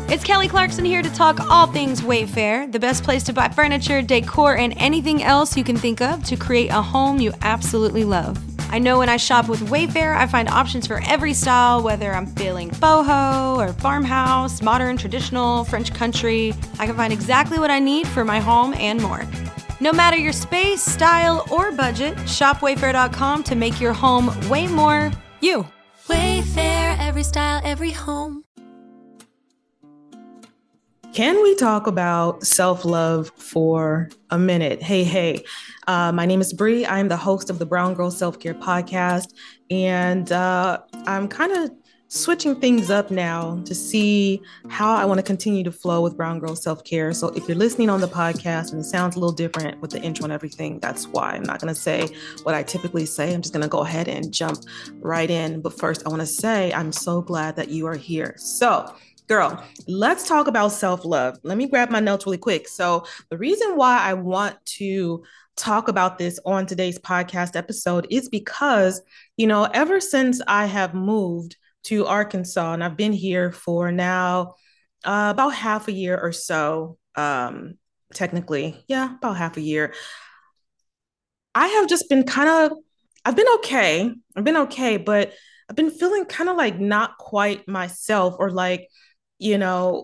It's Kelly Clarkson here to talk all things Wayfair, the best place to buy furniture, decor, and anything else you can think of to create a home you absolutely love. I know when I shop with Wayfair, I find options for every style, whether I'm feeling boho or farmhouse, modern, traditional, French country. I can find exactly what I need for my home and more. No matter your space, style, or budget, shop Wayfair.com to make your home way more you. Wayfair, every style, every home. Can we talk about self-love for a minute? Hey. My name is Bree. I'm the host of the Brown Girl Self-Care Podcast, and I'm kind of switching things up now to see how I want to continue to flow with Brown Girl Self-Care. So if you're listening on the podcast and it sounds a little different with the intro and everything, that's why. I'm not going to say what I typically say. I'm just going to go ahead and jump right in. But first, I want to say I'm so glad that you are here. So girl, let's talk about self-love. Let me grab my notes really quick. So the reason why I want to talk about this on today's podcast episode is because, ever since I have moved to Arkansas, and I've been here for now about half a year or so, technically. Yeah, about half a year. I have just been I've been okay. But I've been feeling kind of like not quite myself, or like, kind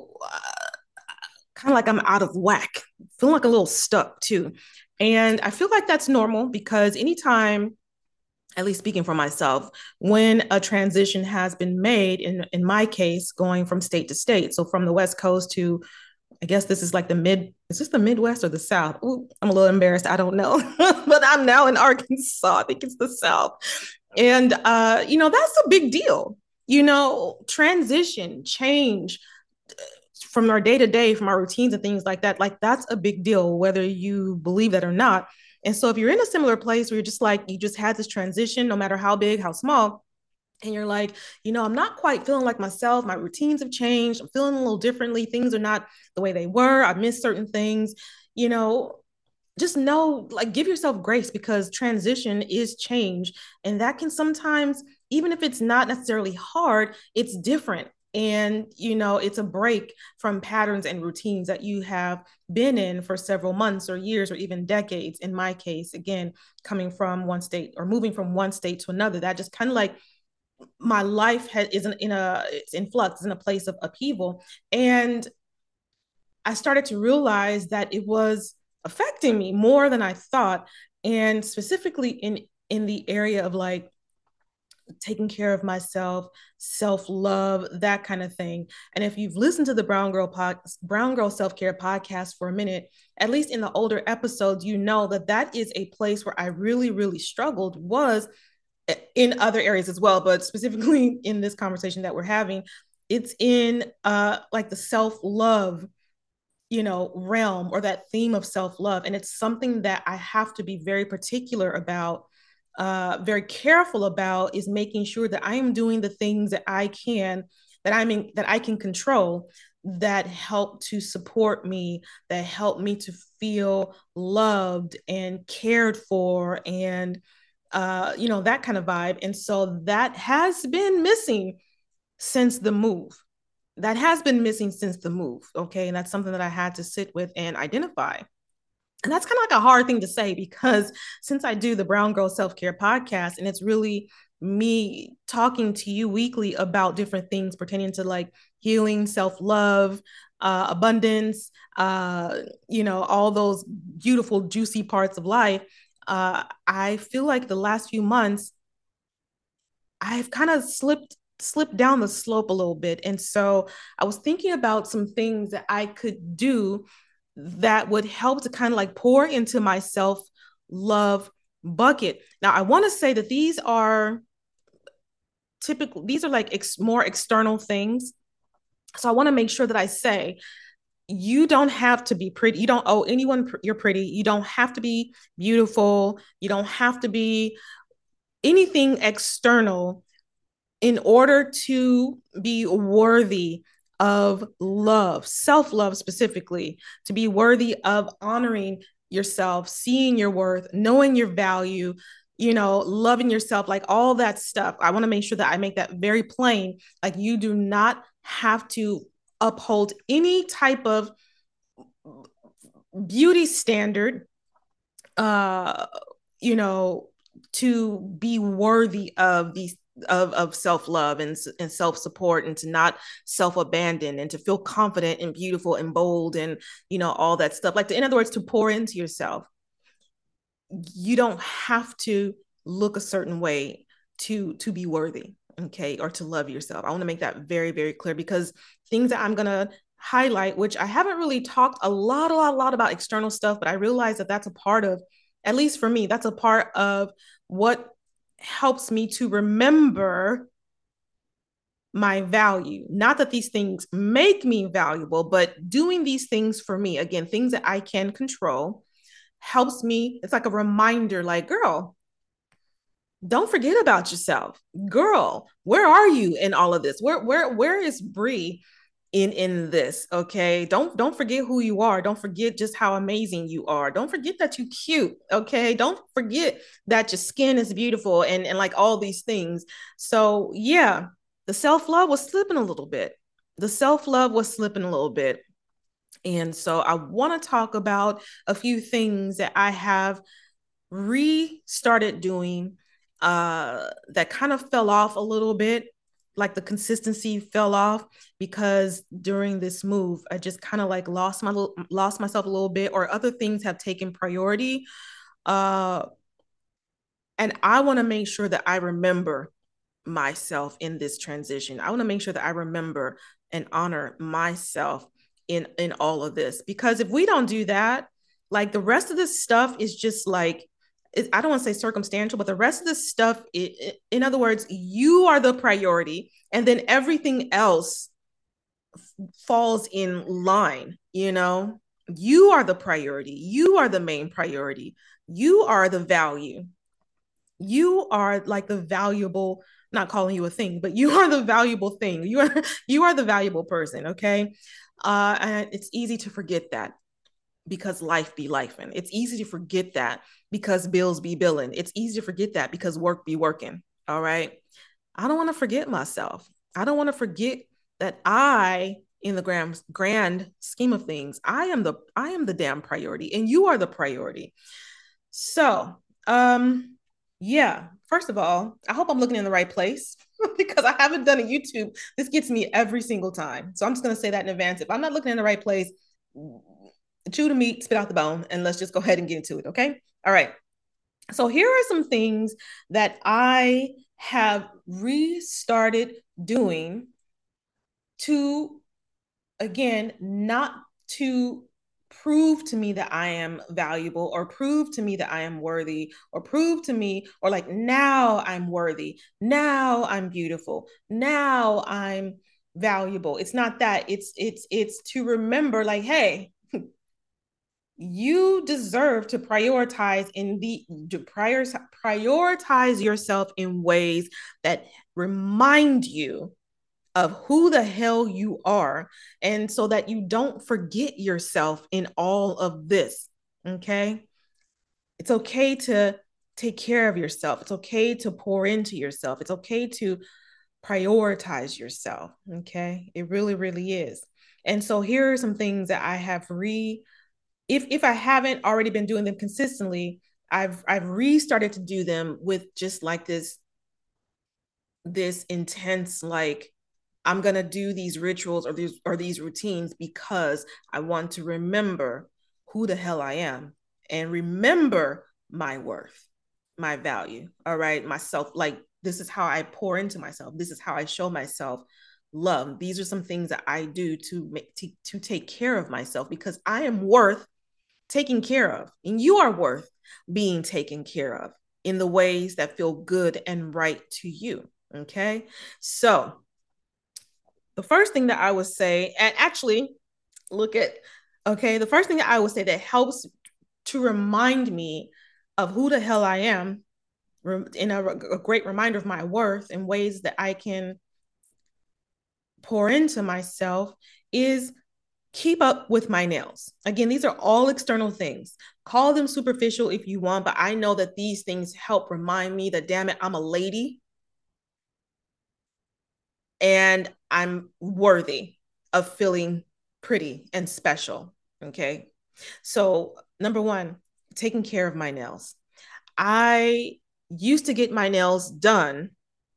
of like I'm out of whack, feeling like a little stuck too. And I feel like that's normal because anytime, at least speaking for myself, when a transition has been made, in my case, going from state to state, so from the West Coast to, I guess this is like is this the Midwest or the South? Ooh, I'm a little embarrassed. I don't know, but I'm now in Arkansas. I think it's the South. And, that's a big deal. Transition, change from our day to day, from our routines and things like that. Like, that's a big deal, whether you believe that or not. And so if you're in a similar place where you're just like, you just had this transition, no matter how big, how small, and you're like, I'm not quite feeling like myself. My routines have changed. I'm feeling a little differently. Things are not the way they were. I miss certain things, just know, like, give yourself grace, because transition is change. And that can sometimes, even if it's not necessarily hard, it's different. And, it's a break from patterns and routines that you have been in for several months or years or even decades. In my case, again, coming from one state or moving from one state to another, that just kind of like my life it's in flux, it's in a place of upheaval. And I started to realize that it was affecting me more than I thought. And specifically in the area of like taking care of myself, self-love, that kind of thing. And if you've listened to the Brown Girl Self-Care Podcast for a minute, at least in the older episodes, that is a place where I really, really struggled, was in other areas as well, but specifically in this conversation that we're having, it's in like the self-love realm, or that theme of self-love. And it's something that I have to be very particular about, very careful about, is making sure that I am doing the things that I can, that I can control, that help to support me, that help me to feel loved and cared for, and that kind of vibe. And so that has been missing since the move. Okay. And that's something that I had to sit with and identify. And that's kind of like a hard thing to say, because since I do the Brown Girl Self-Care Podcast, and it's really me talking to you weekly about different things pertaining to like healing, self-love, abundance, all those beautiful, juicy parts of life. I feel like the last few months, I've kind of slipped down the slope a little bit. And so I was thinking about some things that I could do that would help to kind of like pour into my self-love bucket. Now, I want to say that these are like more external things. So I want to make sure that I say, you don't have to be pretty. You don't owe anyone you're pretty. You don't have to be beautiful. You don't have to be anything external in order to be worthy of love, self-love specifically, to be worthy of honoring yourself, seeing your worth, knowing your value, loving yourself, like all that stuff. I want to make sure that I make that very plain. Like, you do not have to uphold any type of beauty standard, uh, you know, to be worthy of these of self-love and self-support, and to not self-abandon, and to feel confident and beautiful and bold, and all that stuff, like in other words, to pour into yourself. You don't have to look a certain way to be worthy, okay, or to love yourself. I want to make that very, very clear, because things that I'm going to highlight, which I haven't really talked a lot about external stuff, but I realize that that's a part of, at least for me, that's a part of what helps me to remember my value. Not that these things make me valuable, but doing these things for me, again, things that I can control, helps me. It's like a reminder, like, girl, don't forget about yourself. Girl, where are you in all of this? Where is Bree in this? Okay. Don't forget who you are. Don't forget just how amazing you are. Don't forget that you're cute. Okay. Don't forget that your skin is beautiful, and like all these things. So yeah, the self-love was slipping a little bit. The self-love was slipping a little bit. And so I want to talk about a few things that I have restarted doing that kind of fell off a little bit. Like the consistency fell off because during this move, I just kind of like lost myself a little bit, or other things have taken priority. And I want to make sure that I remember myself in this transition. I want to make sure that I remember and honor myself in all of this, because if we don't do that, like the rest of this stuff is just like, I don't want to say circumstantial, but the rest of this stuff, in other words, you are the priority, and then everything else falls in line. You are the priority. You are the main priority. You are the value. You are like the valuable, not calling you a thing, but you are the valuable thing. You are the valuable person. Okay. And it's easy to forget that, because life be lifing. It's easy to forget that because bills be billing. It's easy to forget that because work be working. All right. I don't want to forget myself. I don't want to forget that in the grand scheme of things, I am the damn priority, and you are the priority. So, yeah, first of all, I hope I'm looking in the right place because I haven't done a YouTube. This gets me every single time. So I'm just going to say that in advance. If I'm not looking in the right place, chew the meat, spit out the bone, and let's just go ahead and get into it. Okay. All right. So here are some things that I have restarted doing to, again, not to prove to me that I am valuable, or prove to me that I am worthy, or prove to me, or like, now I'm worthy. Now I'm beautiful. Now I'm valuable. It's not that. It's to remember, like, hey, you deserve to prioritize yourself in ways that remind you of who the hell you are, and so that you don't forget yourself in all of this. Okay. It's okay to take care of yourself. It's okay to pour into yourself. It's okay to prioritize yourself. Okay. It really, really is. And so here are some things that I have if I haven't already been doing them consistently, I've restarted to do them with just like this intense, like, I'm going to do these rituals or these routines because I want to remember who the hell I am, and remember my worth, my value. All right. Myself, like, this is how I pour into myself. This is how I show myself love. These are some things that I do to take care of myself, because I am worth taken care of, and you are worth being taken care of in the ways that feel good and right to you. Okay. So the first thing that I would say, and actually the first thing that I would say that helps to remind me of who the hell I am, in a great reminder of my worth and ways that I can pour into myself, is keep up with my nails. Again, these are all external things. Call them superficial if you want, but I know that these things help remind me that, damn it, I'm a lady and I'm worthy of feeling pretty and special. Okay. So, number one, taking care of my nails. I used to get my nails done,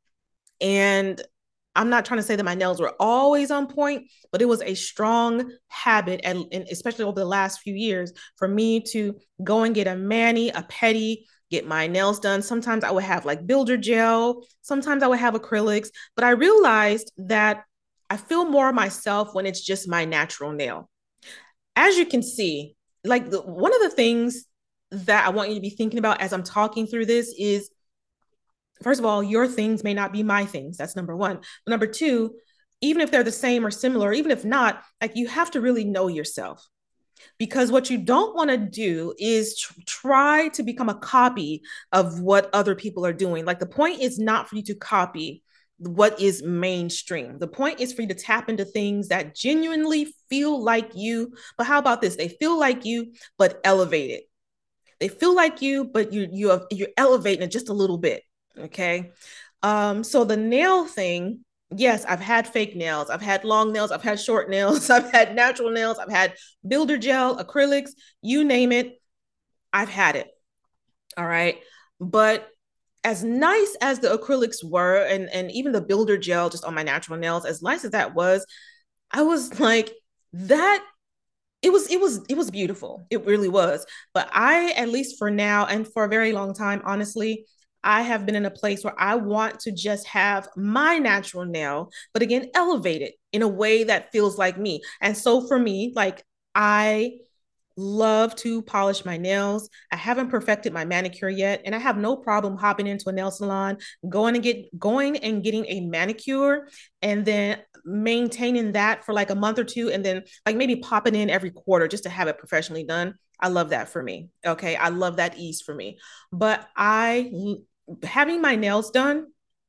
and I'm not trying to say that my nails were always on point, but it was a strong habit, and especially over the last few years, for me to go and get a mani, a pedi, get my nails done. Sometimes I would have like builder gel, sometimes I would have acrylics, but I realized that I feel more myself when it's just my natural nail. As you can see, like one of the things that I want you to be thinking about as I'm talking through this is, first of all, your things may not be my things. That's number one. But number two, even if they're the same or similar, even if not, like you have to really know yourself. Because what you don't want to do is try to become a copy of what other people are doing. Like the point is not for you to copy what is mainstream. The point is for you to tap into things that genuinely feel like you. But how about this? They feel like you, but elevated. They feel like you, but you're elevating it just a little bit. Okay. So the nail thing, yes, I've had fake nails, I've had long nails, I've had short nails, I've had natural nails, I've had builder gel, acrylics, you name it, I've had it. All right. But as nice as the acrylics were, and even the builder gel just on my natural nails, as nice as that was, I was like, that it was beautiful. It really was. But I, at least for now and for a very long time, honestly, I have been in a place where I want to just have my natural nail, but again, elevate it in a way that feels like me. And so for me, like I love to polish my nails. I haven't perfected my manicure yet, and I have no problem hopping into a nail salon, going and getting a manicure, and then maintaining that for like a month or two, and then like maybe popping in every quarter just to have it professionally done. I love that for me. Okay, I love that ease for me. But I having my nails done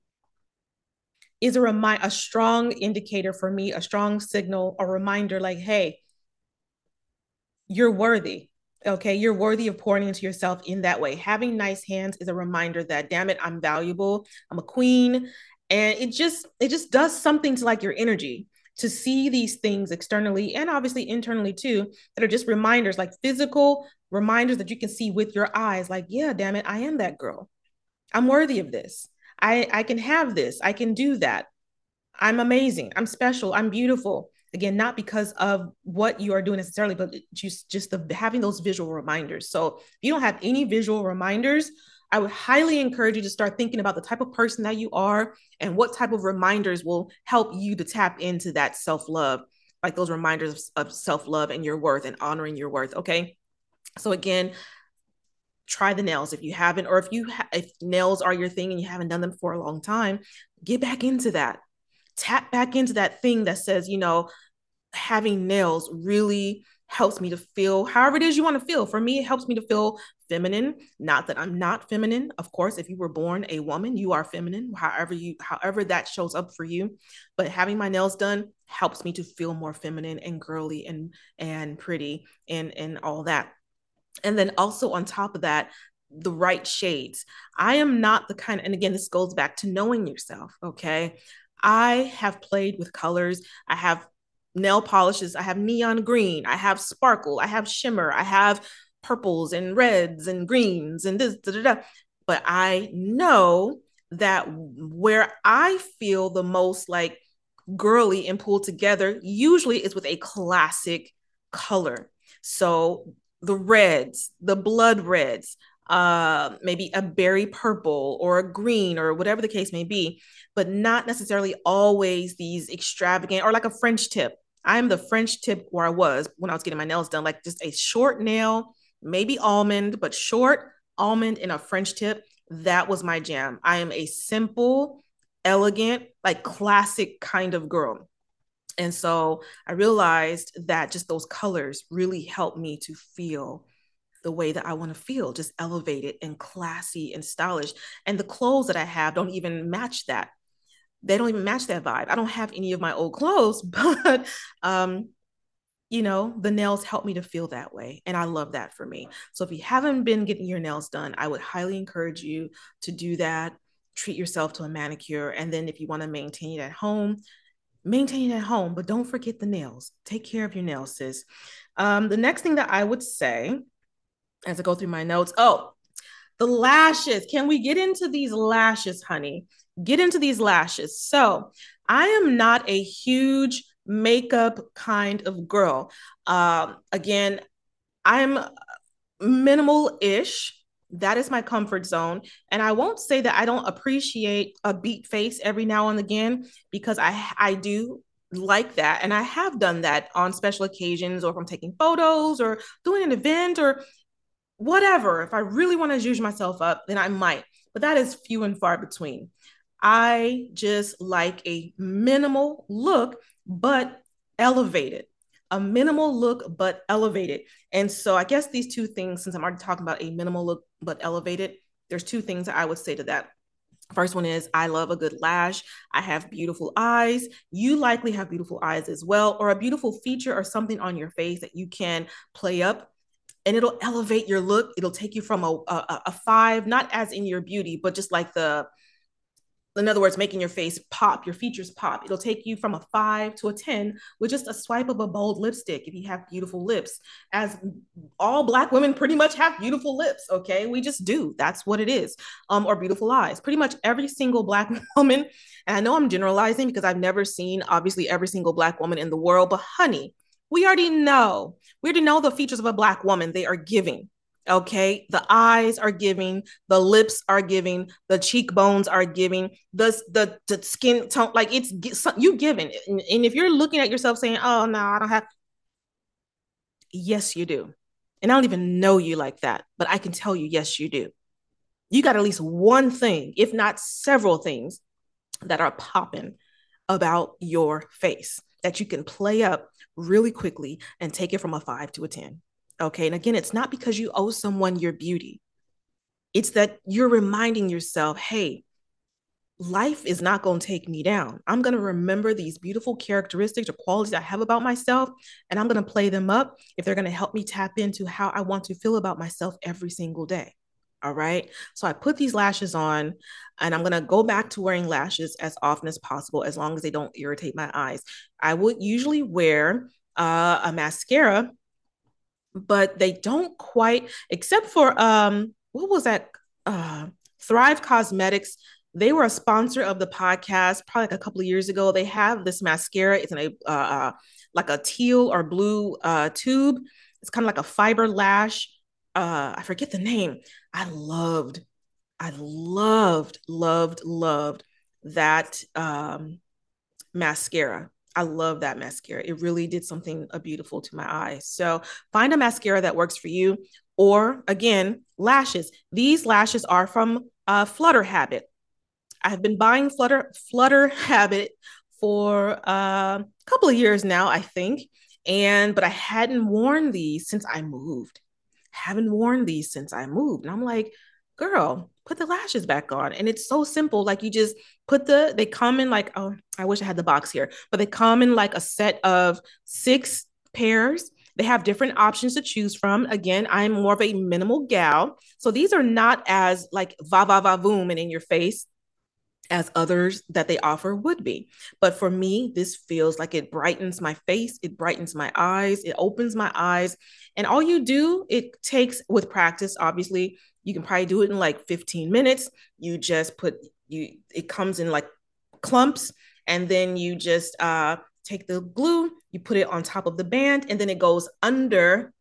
is a strong indicator for me, a strong signal, a reminder like, hey, you're worthy. Okay. You're worthy of pouring into yourself in that way. Having nice hands is a reminder that, damn it, I'm valuable. I'm a queen. And it just does something to like your energy to see these things externally and obviously internally too, that are just reminders, like physical reminders that you can see with your eyes. Like, yeah, damn it, I am that girl. I'm worthy of this. I can have this. I can do that. I'm amazing. I'm special. I'm beautiful. Again, not because of what you are doing necessarily, but just the having those visual reminders. So if you don't have any visual reminders, I would highly encourage you to start thinking about the type of person that you are and what type of reminders will help you to tap into that self-love, like those reminders of self-love and your worth and honoring your worth. Okay. So again, try the nails if you haven't, or if nails are your thing and you haven't done them for a long time, get back into that. Tap back into that thing that says, having nails really helps me to feel however it is you want to feel. For me, it helps me to feel feminine. Not that I'm not feminine. Of course, if you were born a woman, you are feminine, however that shows up for you. But having my nails done helps me to feel more feminine and girly and pretty and all that. And then also on top of that, the right shades. I am not the kind, and again, this goes back to knowing yourself. Okay. I have played with colors. I have nail polishes. I have neon green. I have sparkle. I have shimmer. I have purples and reds and greens and this, da, da, da. But I know that where I feel the most like girly and pulled together usually is with a classic color. So the reds, the blood reds, maybe a berry purple or a green or whatever the case may be, but not necessarily always these extravagant or like a French tip. I'm the French tip where I was when I was getting my nails done, like just a short nail, maybe almond, but short almond and a French tip. That was my jam. I am a simple, elegant, like classic kind of girl. And so I realized that just those colors really help me to feel the way that I want to feel, just elevated and classy and stylish. And the clothes that I have don't even match that. They don't even match that vibe. I don't have any of my old clothes, but the nails help me to feel that way. And I love that for me. So if you haven't been getting your nails done, I would highly encourage you to do that. Treat yourself to a manicure. And then if you want to maintain it at home, maintain it at home, but don't forget the nails. Take care of your nails, sis. The next thing that I would say as I go through my notes, the lashes. Can we get into these lashes, honey? Get into these lashes. So I am not a huge makeup kind of girl. Again, I'm minimal-ish. That is my comfort zone. And I won't say that I don't appreciate a beat face every now and again, because I do like that. And I have done that on special occasions, or if I'm taking photos or doing an event or whatever. If I really want to juice myself up, then I might. But that is few and far between. I just like a minimal look, but elevated. A minimal look, but elevated. And so I guess these two things, since I'm already talking about a minimal look, but elevated, there's two things that I would say to that. First one is I love a good lash. I have beautiful eyes. You likely have beautiful eyes as well, or a beautiful feature or something on your face that you can play up, and it'll elevate your look. It'll take you from a 5, not as in your beauty, but just like in other words, making your face pop, your features pop. It'll take you from a 5 to a 10 with just a swipe of a bold lipstick if you have beautiful lips. As all Black women pretty much have beautiful lips, okay? We just do. That's what it is. Or beautiful eyes. Pretty much every single Black woman, and I know I'm generalizing because I've never seen, obviously, every single Black woman in the world, but honey, we already know. We already know the features of a Black woman. They are giving. Okay, the eyes are giving, the lips are giving, the cheekbones are giving, the skin tone, like it's you giving. And if you're looking at yourself saying, "Oh no, I don't have," yes, you do. And I don't even know you like that, but I can tell you, yes, you do. You got at least one thing, if not several things, that are popping about your face that you can play up really quickly and take it from a 5 to a 10. Okay. And again, it's not because you owe someone your beauty. It's that you're reminding yourself, hey, life is not going to take me down. I'm going to remember these beautiful characteristics or qualities I have about myself, and I'm going to play them up if they're going to help me tap into how I want to feel about myself every single day. All right. So I put these lashes on, and I'm going to go back to wearing lashes as often as possible, as long as they don't irritate my eyes. I would usually wear a mascara, but they don't quite, except for what was that? Thrive Cosmetics. They were a sponsor of the podcast probably like a couple of years ago. They have this mascara. It's in a like a teal or blue tube. It's kind of like a fiber lash. I forget the name. I loved that mascara. I love that mascara. It really did something beautiful to my eyes. So find a mascara that works for you. Or again, lashes. These lashes are from Flutter Habit. I have been buying Flutter Habit for a couple of years now, I think. But I hadn't worn these since I moved. Haven't worn these since I moved. And I'm like, girl, put the lashes back on. And it's so simple. Like you just they come in like, oh, I wish I had the box here, but they come in like a set of 6 pairs. They have different options to choose from. Again, I'm more of a minimal gal. So these are not as like va-va-va-voom and in your face as others that they offer would be. But for me, this feels like it brightens my face, it brightens my eyes, it opens my eyes. And all you do, it takes with practice, obviously, you can probably do it in like 15 minutes. You just it comes in like clumps, and then you just take the glue, you put it on top of the band, and then it goes under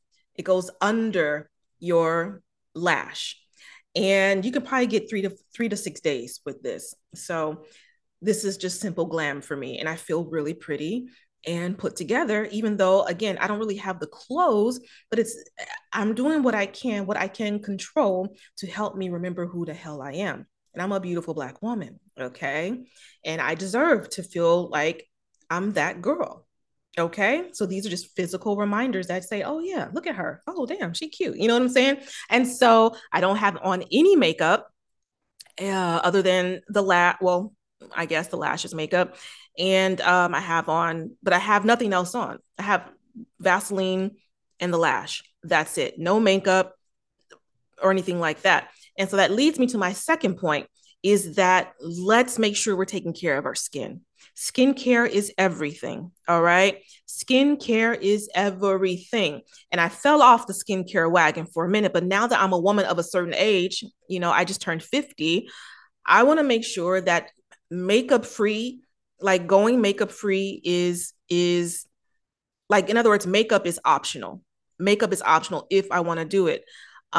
your lash. And you can probably get 3 to 6 days with this. So this is just simple glam for me. And I feel really pretty and put together, even though, again, I don't really have the clothes, but I'm doing what I can control to help me remember who the hell I am. And I'm a beautiful Black woman. Okay. And I deserve to feel like I'm that girl. Okay. So these are just physical reminders that say, oh yeah, look at her. Oh, damn, she cute. You know what I'm saying? And so I don't have on any makeup other than I guess the lashes makeup. And I have nothing else on. I have Vaseline and the lash. That's it. No makeup or anything like that. And so that leads me to my second point. is that let's make sure we're taking care of our skin. Skincare is everything. All right. Skincare is everything. And I fell off the skincare wagon for a minute, but now that I'm a woman of a certain age, I just turned 50. I want to make sure that makeup free, like going makeup free is like, in other words, makeup is optional. Makeup is optional if I want to do it.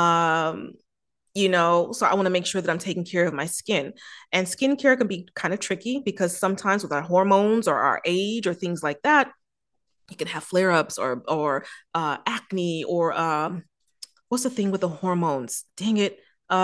So I want to make sure that I'm taking care of my skin. And skincare can be kind of tricky because sometimes with our hormones or our age or things like that, you can have flare-ups or acne or what's the thing with the hormones? Dang it.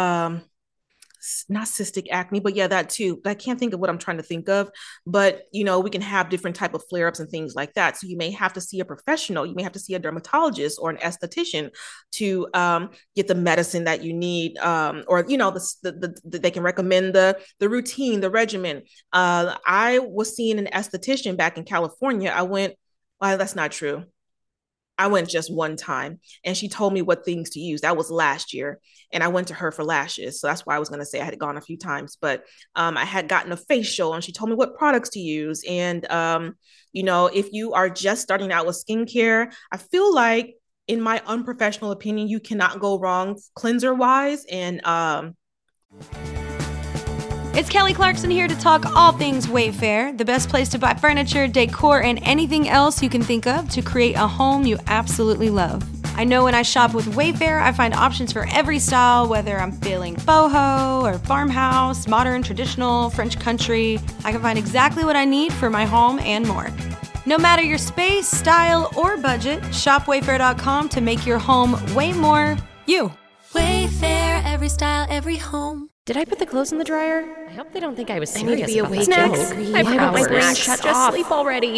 Not cystic acne, but yeah, that too. I can't think of what I'm trying to think of, but we can have different type of flare-ups and things like that. So you may have to see a professional. You may have to see a dermatologist or an esthetician to get the medicine that you need, or they can recommend the routine, the regimen. I was seeing an esthetician back in California. Well, that's not true. I went just one time and she told me what things to use. That was last year. And I went to her for lashes. So that's why I was going to say I had gone a few times, but I had gotten a facial and she told me what products to use. And, if you are just starting out with skincare, I feel like, in my unprofessional opinion, you cannot go wrong cleanser wise. And, It's Kelly Clarkson here to talk all things Wayfair, the best place to buy furniture, decor, and anything else you can think of to create a home you absolutely love. I know when I shop with Wayfair, I find options for every style, whether I'm feeling boho or farmhouse, modern, traditional, French country. I can find exactly what I need for my home and more. No matter your space, style, or budget, shop Wayfair.com to make your home way more you. Wayfair, every style, every home. Did I put the clothes in the dryer? I hope they don't think I was serious. I need to be awake. Snacks. I've got my brain shut Just off. sleep already.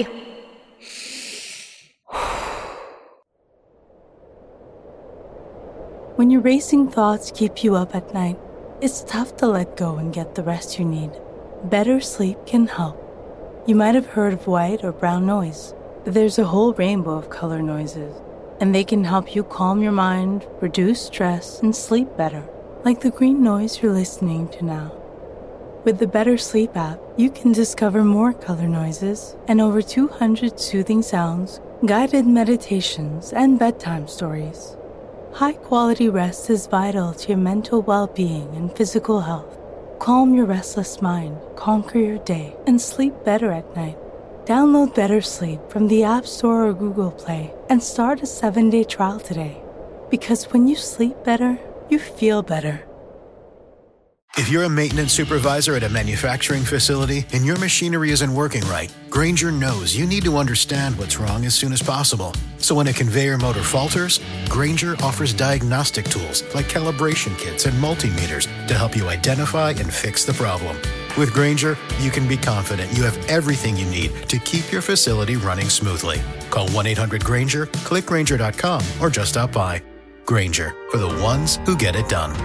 When your racing thoughts keep you up at night, it's tough to let go and get the rest you need. Better sleep can help. You might have heard of white or brown noise. There's a whole rainbow of color noises, and they can help you calm your mind, reduce stress, and sleep better. Like the green noise you're listening to now. With the Better Sleep app, you can discover more color noises and over 200 soothing sounds, guided meditations, and bedtime stories. High-quality rest is vital to your mental well-being and physical health. Calm your restless mind, conquer your day, and sleep better at night. Download Better Sleep from the App Store or Google Play and start a 7-day trial today. Because when you sleep better, you feel better. If you're a maintenance supervisor at a manufacturing facility and your machinery isn't working right, Grainger knows you need to understand what's wrong as soon as possible. So when a conveyor motor falters, Grainger offers diagnostic tools like calibration kits and multimeters to help you identify and fix the problem. With Grainger, you can be confident you have everything you need to keep your facility running smoothly. Call 1-800-GRAINGER, click Grainger.com, or just stop by. Grainger, for the ones who get it done.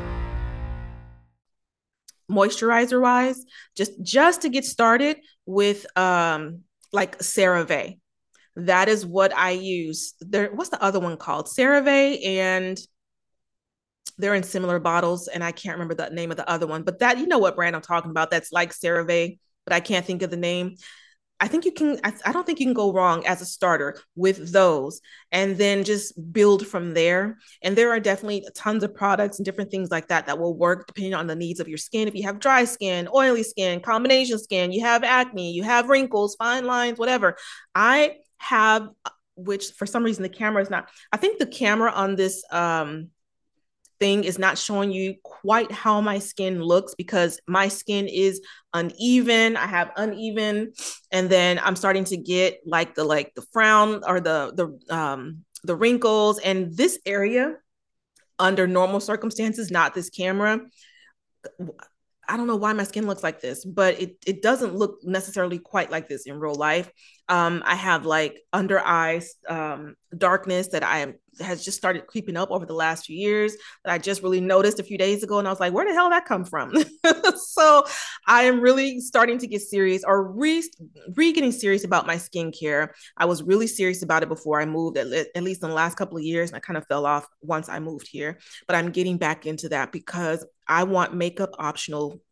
Moisturizer wise, just to get started with like CeraVe. That is what I use. What's the other one called? CeraVe, and they're in similar bottles, and I can't remember the name of the other one, but that, you know what brand I'm talking about, that's like CeraVe, but I can't think of the name. I think you can, I don't think you can go wrong as a starter with those, and then just build from there. And there are definitely tons of products and different things like that that will work depending on the needs of your skin. If you have dry skin, oily skin, combination skin, you have acne, you have wrinkles, fine lines, whatever. I have, which for some reason the camera is not, I think the camera on this thing is not showing you quite how my skin looks because my skin is uneven. I have uneven, and then I'm starting to get like the frown or the wrinkles, and this area under normal circumstances, not this camera. I don't know why my skin looks like this, but it doesn't look necessarily quite like this in real life. I have like under eyes darkness that has just started creeping up over the last few years that I just really noticed a few days ago. And I was like, where the hell did that come from? So I am really starting to get serious, or getting serious about my skincare. I was really serious about it before I moved, at least in the last couple of years. And I kind of fell off once I moved here, but I'm getting back into that because I want makeup optional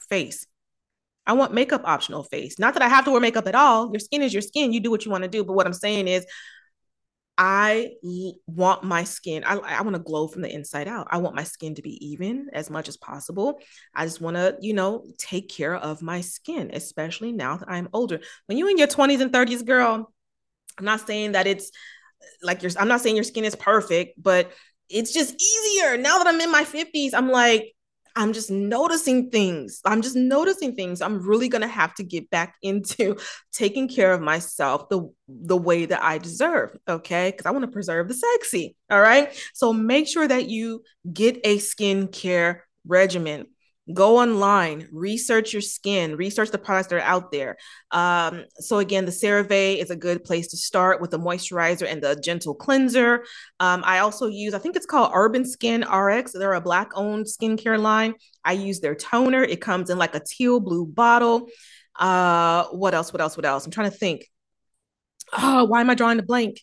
face. I want makeup optional face. Not that I have to wear makeup at all. Your skin is your skin. You do what you want to do. But what I'm saying is, I want my skin, I want to glow from the inside out. I want my skin to be even as much as possible. I just want to, take care of my skin, especially now that I'm older. When you're in your 20s and 30s, girl, I'm not saying that it's like I'm not saying your skin is perfect, but it's just easier. Now that I'm in my 50s, I'm like, I'm just noticing things. I'm really going to have to get back into taking care of myself the way that I deserve, okay? Because I want to preserve the sexy, all right? So make sure that you get a skincare regimen. Go online, research your skin, research the products that are out there. So again, the CeraVe is a good place to start with the moisturizer and the gentle cleanser. I also use, I think it's called Urban Skin RX. They're a Black-owned skincare line. I use their toner. It comes in like a teal blue bottle. What else? I'm trying to think. Oh, why am I drawing a blank?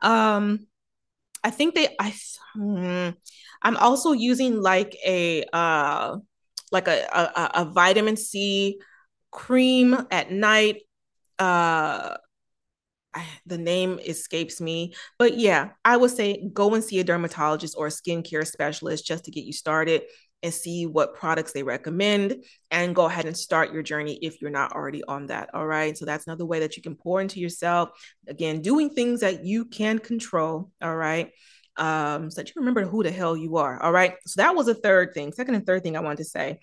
I'm also using like a vitamin C cream at night. The name escapes me, but yeah, I would say go and see a dermatologist or a skincare specialist just to get you started and see what products they recommend, and go ahead and start your journey if you're not already on that. All right. So that's another way that you can pour into yourself. Again, doing things that you can control. All right. So that you remember who the hell you are. All right. So that was a second and third thing I wanted to say.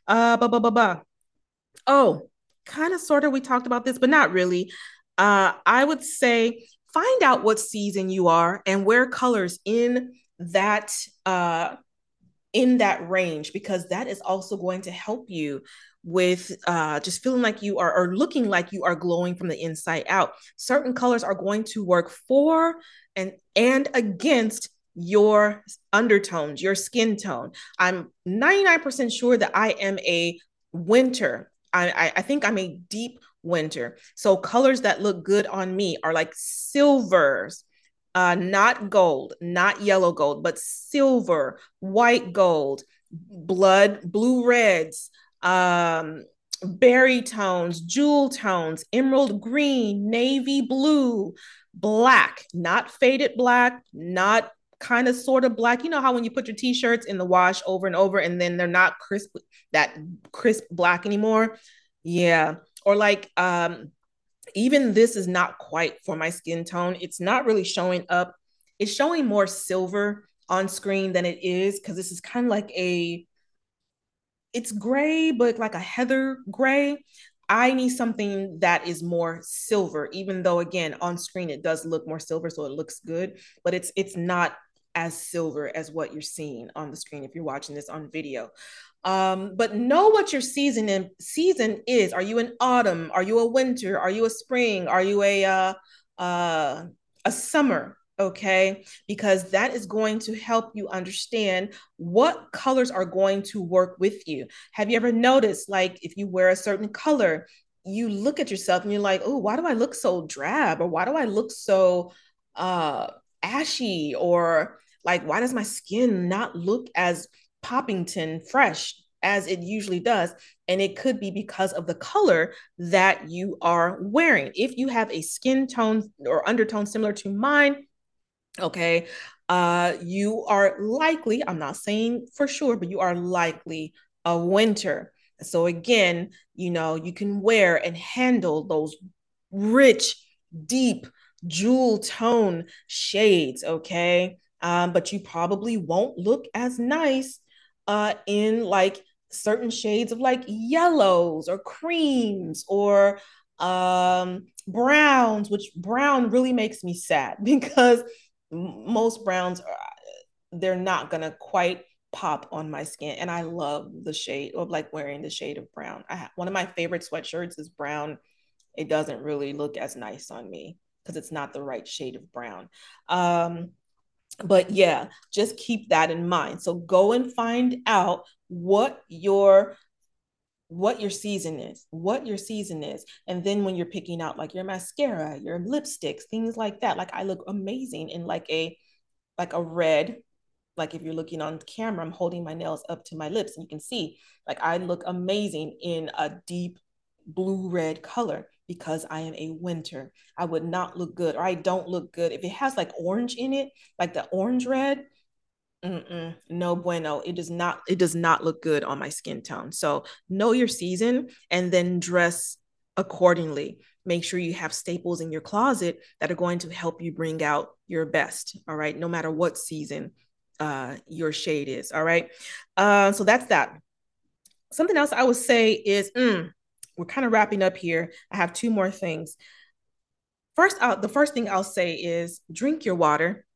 Oh, kind of sort of we talked about this, but not really. I would say find out what season you are and wear colors in that range, because that is also going to help you with just feeling like you are, or looking like you are glowing from the inside out. Certain colors are going to work for and against your undertones, your skin tone. I'm 99% sure that I am a winter. I think I'm a deep winter. So colors that look good on me are like silvers, not gold, not yellow gold, but silver, white gold, blue reds, berry tones, jewel tones, emerald green, navy blue, black, not faded black, not kind of sort of black. You know how when you put your t-shirts in the wash over and over and then they're not that crisp black anymore? Yeah. Or like even this is not quite for my skin tone. It's not really showing up. It's showing more silver on screen than it is, because this is kind of like it's gray, but like a heather gray. I need something that is more silver, even though again, on screen, it does look more silver. So it looks good, but it's not as silver as what you're seeing on the screen if you're watching this on video. But know what your season is. Are you an autumn? Are you a winter? Are you a spring? Are you a summer? Okay, because that is going to help you understand what colors are going to work with you. Have you ever noticed, like, if you wear a certain color, you look at yourself and you're like, oh, why do I look so drab? Or why do I look so ashy? Or like, why does my skin not look as Poppington fresh as it usually does? And it could be because of the color that you are wearing. If you have a skin tone or undertone similar to mine, okay, you are likely, I'm not saying for sure, but you are likely a winter. So again, you can wear and handle those rich, deep jewel tone shades, okay? But you probably won't look as nice in like certain shades of like yellows or creams or browns, which brown really makes me sad because most browns they're not gonna quite pop on my skin, and I love the shade of like wearing the shade of brown. One of my favorite sweatshirts is brown. It doesn't really look as nice on me because it's not the right shade of brown. But yeah, just keep that in mind. So go and find out what your season is, and then when you're picking out like your mascara, your lipsticks, things like that, like I look amazing in like a red Like if you're looking on camera, I'm holding my nails up to my lips and you can see like I look amazing in a deep blue red color because I am a winter. I would not look good, or I don't look good if it has like orange in it, like the orange red. No bueno. It does not. It does not look good on my skin tone. So know your season and then dress accordingly. Make sure you have staples in your closet that are going to help you bring out your best. All right, no matter what season your shade is. All right. So that's that. Something else I would say is we're kind of wrapping up here. I have two more things. The first thing I'll say is drink your water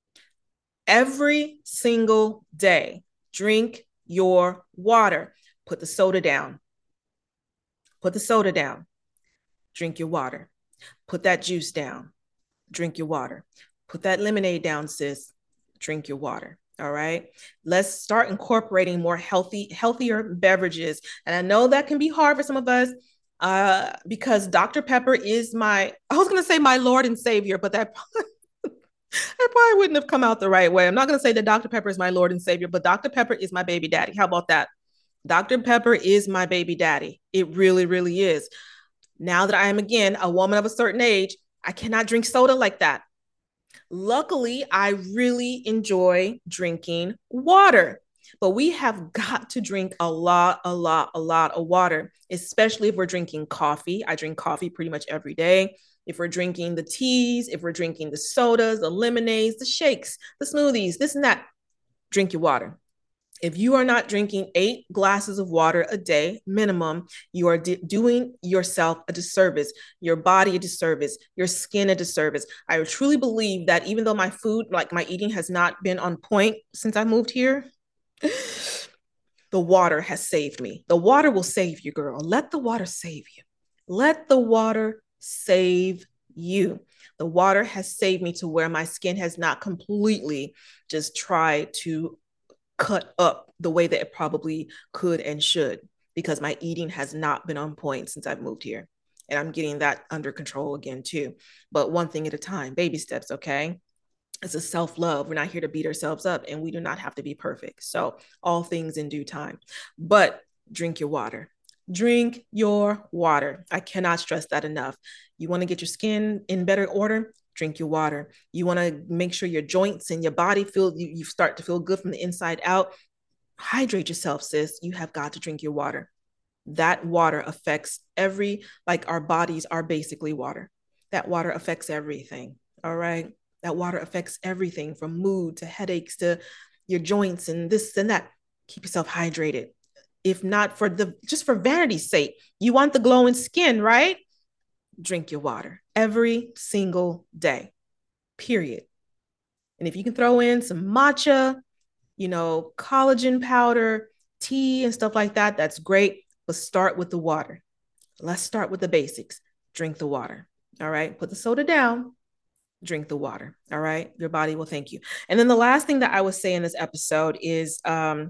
every single day. Drink your water. Put the soda down. Put the soda down. Drink your water. Put that juice down. Drink your water. Put that lemonade down, sis. Drink your water. All right. Let's start incorporating more healthier beverages. And I know that can be hard for some of us because Dr. Pepper is I was going to say my Lord and Savior, but that probably wouldn't have come out the right way. I'm not going to say that Dr. Pepper is my Lord and Savior, but Dr. Pepper is my baby daddy. How about that? Dr. Pepper is my baby daddy. It really, really is. Now that I am, again, a woman of a certain age, I cannot drink soda like that. Luckily, I really enjoy drinking water, but we have got to drink a lot of water, especially if we're drinking coffee. I drink coffee pretty much every day. If we're drinking the teas, if we're drinking the sodas, the lemonades, the shakes, the smoothies, this and that, drink your water. If you are not drinking 8 glasses of water a day minimum, you are doing yourself a disservice, your body a disservice, your skin a disservice. I truly believe that even though my food, like my eating has not been on point since I moved here, the water has saved me. The water will save you, girl. Let the water save you. Let the water save you. The water has saved me to where my skin has not completely just tried to cut up the way that it probably could and should, because my eating has not been on point since I've moved here. And I'm getting that under control again too. But one thing at a time, baby steps, okay? It's a self-love. We're not here to beat ourselves up, and we do not have to be perfect. So all things in due time. But drink your water. Drink your water. I cannot stress that enough. You want to get your skin in better order? Drink your water. You want to make sure your joints and your body you start to feel good from the inside out. Hydrate yourself, sis. You have got to drink your water. That water affects our bodies are basically water. That water affects everything. All right. That water affects everything from mood to headaches to your joints and this and that. Keep yourself hydrated. If not just for vanity's sake, you want the glowing skin, right? Drink your water every single day, period. And if you can throw in some matcha, collagen powder, tea and stuff like that, that's great. But start with the water. Let's start with the basics. Drink the water. All right. Put the soda down. Drink the water. All right. Your body will thank you. And then the last thing that I would say in this episode is find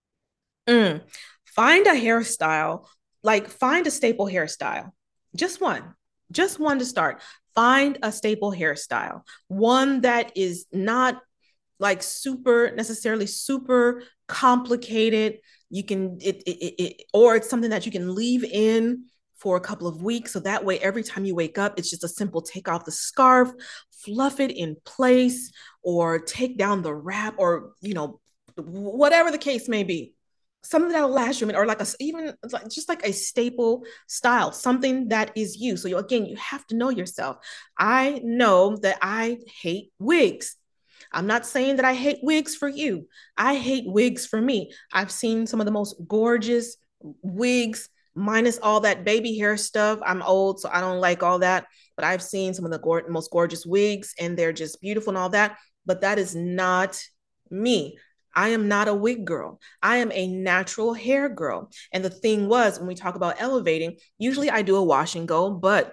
a hairstyle, find a staple hairstyle. Just one to start. Find a staple hairstyle, one that is not necessarily super complicated. You can, or it's something that you can leave in for a couple of weeks. So that way, every time you wake up, it's just a simple take off the scarf, fluff it in place, or take down the wrap, or, whatever the case may be. Something that'll last you a minute, or just like a staple style, something that is you. So you have to know yourself. I know that I hate wigs. I'm not saying that I hate wigs for you. I hate wigs for me. I've seen some of the most gorgeous wigs, minus all that baby hair stuff. I'm old, so I don't like all that. But I've seen some of the most gorgeous wigs, and they're just beautiful and all that. But that is not me. I am not a wig girl. I am a natural hair girl. And the thing was, when we talk about elevating, usually I do a wash and go, but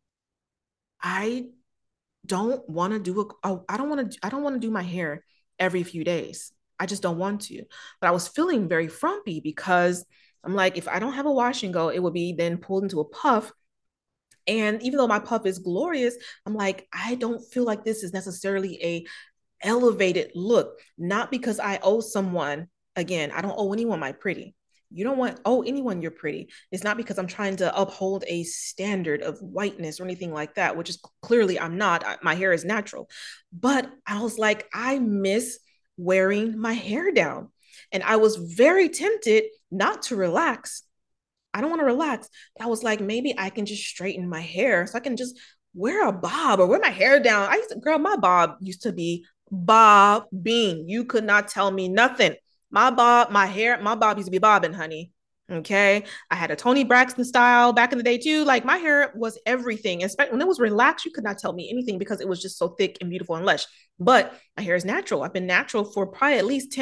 I don't want to I don't want to do my hair every few days. I just don't want to. But I was feeling very frumpy because I'm like, if I don't have a wash and go, it would be then pulled into a puff. And even though my puff is glorious, I'm like, I don't feel like this is necessarily elevated look, not because I owe someone, again, I don't owe anyone my pretty. You don't owe anyone your pretty. It's not because I'm trying to uphold a standard of whiteness or anything like that, which is clearly I'm not. My hair is natural. But I was like, I miss wearing my hair down. And I was very tempted not to relax. I don't want to relax. But I was like, maybe I can just straighten my hair so I can just wear a bob or wear my hair down. Girl, my bob used to be Bob Bean. You could not tell me nothing. My bob used to be bobbing, honey. Okay. I had a Toni Braxton style back in the day too. Like my hair was everything. Especially when it was relaxed, you could not tell me anything because it was just so thick and beautiful and lush. But my hair is natural. I've been natural for probably at least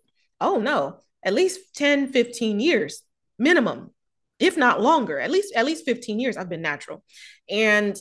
10, 15 years minimum, if not longer, at least 15 years I've been natural. And,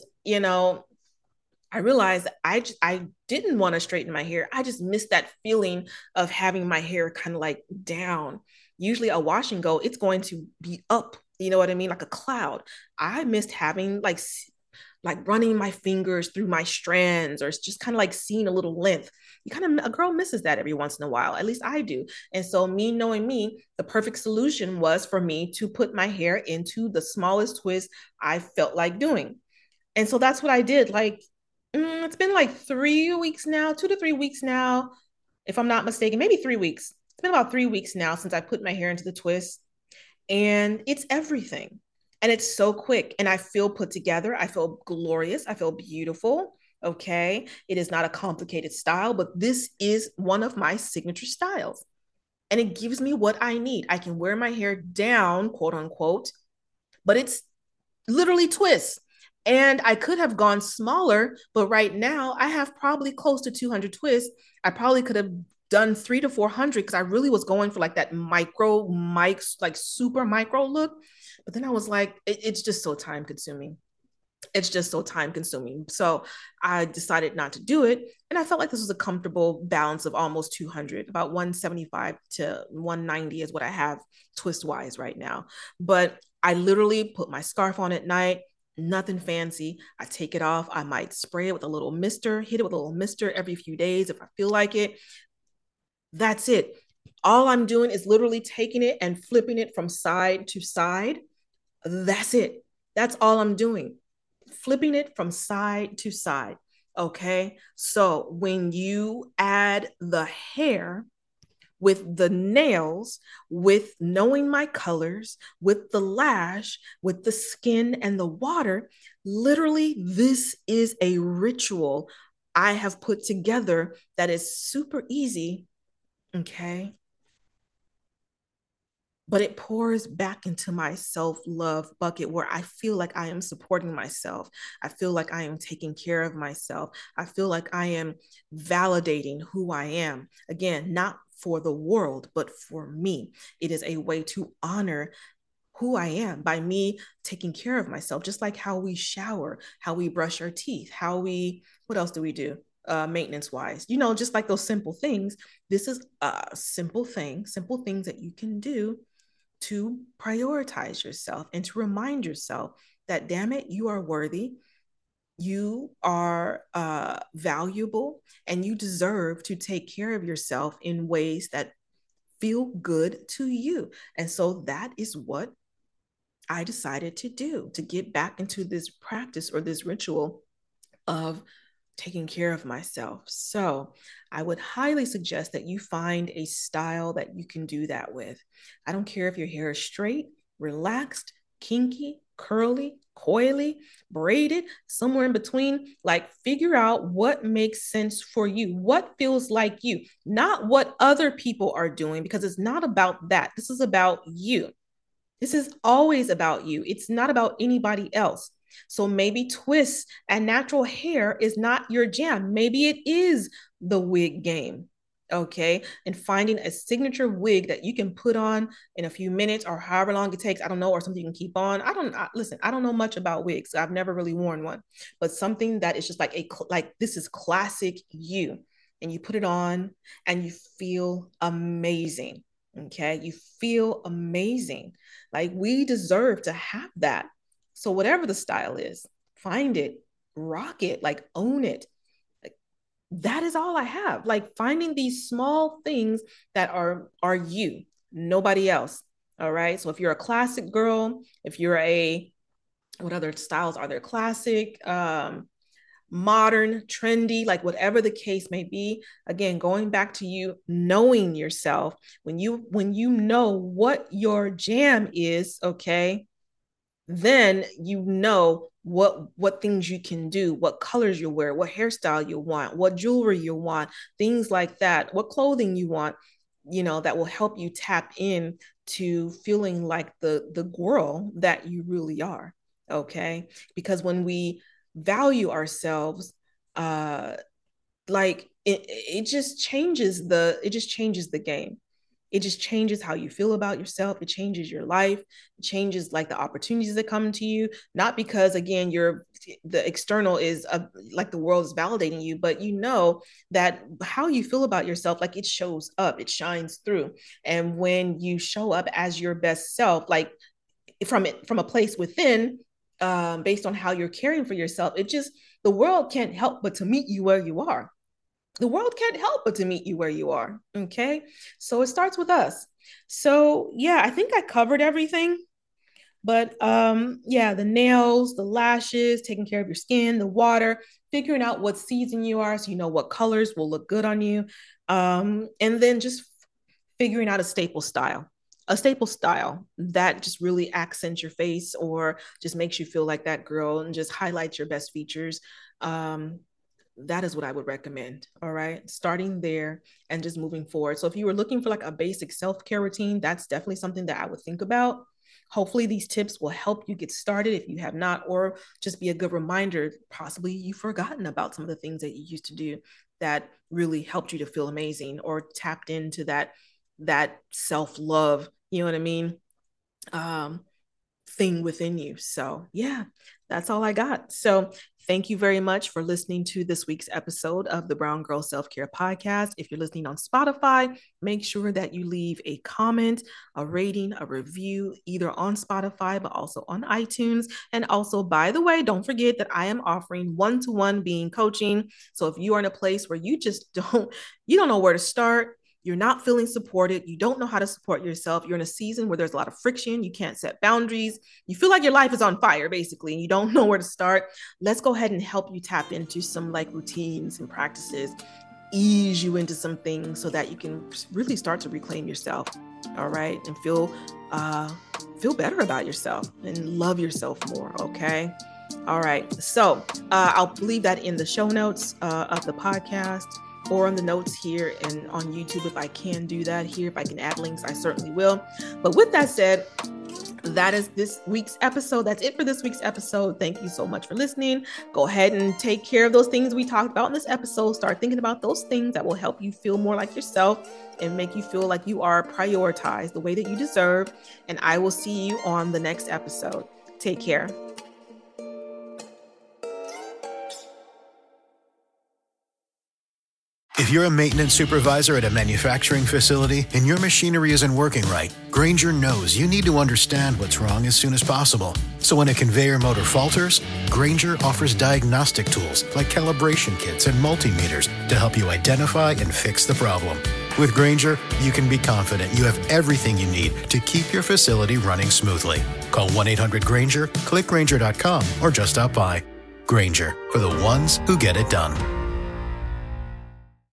I realized I didn't want to straighten my hair. I just missed that feeling of having my hair kind of like down. Usually a wash and go, it's going to be up. You know what I mean? Like a cloud. I missed having like running my fingers through my strands or it's just kind of like seeing a little length. A girl misses that every once in a while. At least I do. And so me knowing me, the perfect solution was for me to put my hair into the smallest twist I felt like doing. And so that's what I did. Like, it's been like 3 weeks now, 2 to 3 weeks now, if I'm not mistaken, maybe 3 weeks. It's been about 3 weeks now since I put my hair into the twist, and it's everything. And it's so quick, and I feel put together. I feel glorious. I feel beautiful. Okay. It is not a complicated style, but this is one of my signature styles. And it gives me what I need. I can wear my hair down, quote unquote, but it's literally twists. And I could have gone smaller, but right now I have probably close to 200 twists. I probably could have done 300 to 400 because I really was going for like that like super micro look. But then I was like, it's just so time consuming. It's just so time consuming. So I decided not to do it. And I felt like this was a comfortable balance of almost 200, about 175 to 190 is what I have twist wise right now. But I literally put my scarf on at night. Nothing fancy. I take it off. I might spray it with a little mister, hit it with a little mister every few days if I feel like it. That's it. All I'm doing is literally taking it and flipping it from side to side. That's it. That's all I'm doing. Flipping it from side to side. Okay. So when you add the hair with the nails, with knowing my colors, with the lash, with the skin and the water, literally, this is a ritual I have put together that is super easy. Okay. But it pours back into my self-love bucket where I feel like I am supporting myself. I feel like I am taking care of myself. I feel like I am validating who I am. Again, not for the world, but for me. It is a way to honor who I am by me taking care of myself, just like how we shower, how we brush our teeth, what else do we do? Maintenance wise, just like those simple things. This is a simple things that you can do to prioritize yourself and to remind yourself that, damn it, you are worthy. You are valuable and you deserve to take care of yourself in ways that feel good to you. And so that is what I decided to do, to get back into this practice or this ritual of taking care of myself. So I would highly suggest that you find a style that you can do that with. I don't care if your hair is straight, relaxed, kinky, curly, coily, braided, somewhere in between. Like, figure out what makes sense for you, what feels like you, not what other people are doing, because it's not about that. This is about you. This is always about you. It's not about anybody else. So maybe twists and natural hair is not your jam. Maybe it is the wig game. Okay. And finding a signature wig that you can put on in a few minutes or however long it takes. I don't know, or something you can keep on. Listen, I don't know much about wigs. I've never really worn one, but something that is just like this is classic you, and you put it on and you feel amazing. Okay. You feel amazing. Like, we deserve to have that. So whatever the style is, find it, rock it, like own it. Like, that is all I have. Like finding these small things that are you, nobody else. All right. So if you're a classic girl, if you're what other styles are there? Classic, modern, trendy, like whatever the case may be. Again, going back to you knowing yourself, when you know what your jam is, okay, then you know what things you can do, what colors you wear, what hairstyle you want, what jewelry you want, things like that, what clothing you want, that will help you tap in to feeling like the girl that you really are. Okay. Because when we value ourselves, like it just changes the game. It just changes how you feel about yourself. It changes your life. It changes like the opportunities that come to you. Not because again, the external is like the world is validating you, but you know that how you feel about yourself, like it shows up, it shines through. And when you show up as your best self, like from a place within, based on how you're caring for yourself, the world can't help but to meet you where you are. The world can't help but to meet you where you are. Okay. So it starts with us. So yeah, I think I covered everything. But yeah, the nails, the lashes, taking care of your skin, the water, figuring out what season you are so you know what colors will look good on you. And then just figuring out a staple style that just really accents your face or just makes you feel like that girl and just highlights your best features. That is what I would recommend. All right. Starting there and just moving forward. So if you were looking for like a basic self-care routine, that's definitely something that I would think about. Hopefully these tips will help you get started if you have not, or just be a good reminder. Possibly you've forgotten about some of the things that you used to do that really helped you to feel amazing or tapped into that self-love, you know what I mean? Thing within you. So yeah, that's all I got. So thank you very much for listening to this week's episode of the Brown Girl Self-Care Podcast. If you're listening on Spotify, make sure that you leave a comment, a rating, a review, either on Spotify, but also on iTunes. And also, by the way, don't forget that I am offering one-to-one being coaching. So if you are in a place where you don't know where to start, you're not feeling supported, you don't know how to support yourself, you're in a season where there's a lot of friction, you can't set boundaries, you feel like your life is on fire basically, and you don't know where to start, let's go ahead and help you tap into some like routines and practices, ease you into some things so that you can really start to reclaim yourself, all right, and feel better about yourself and love yourself more, okay? All right, so I'll leave that in the show notes of the podcast, or on the notes here and on YouTube. If I can do that here, if I can add links, I certainly will. But with that said, that is this week's episode. That's it for this week's episode. Thank you so much for listening. Go ahead and take care of those things we talked about in this episode. Start thinking about those things that will help you feel more like yourself and make you feel like you are prioritized the way that you deserve. And I will see you on the next episode. Take care. If you're a maintenance supervisor at a manufacturing facility and your machinery isn't working right, Grainger knows you need to understand what's wrong as soon as possible. So when a conveyor motor falters, Grainger offers diagnostic tools like calibration kits and multimeters to help you identify and fix the problem. With Grainger, you can be confident you have everything you need to keep your facility running smoothly. Call 1-800-GRAINGER, click Grainger.com, or just stop by. Grainger, for the ones who get it done.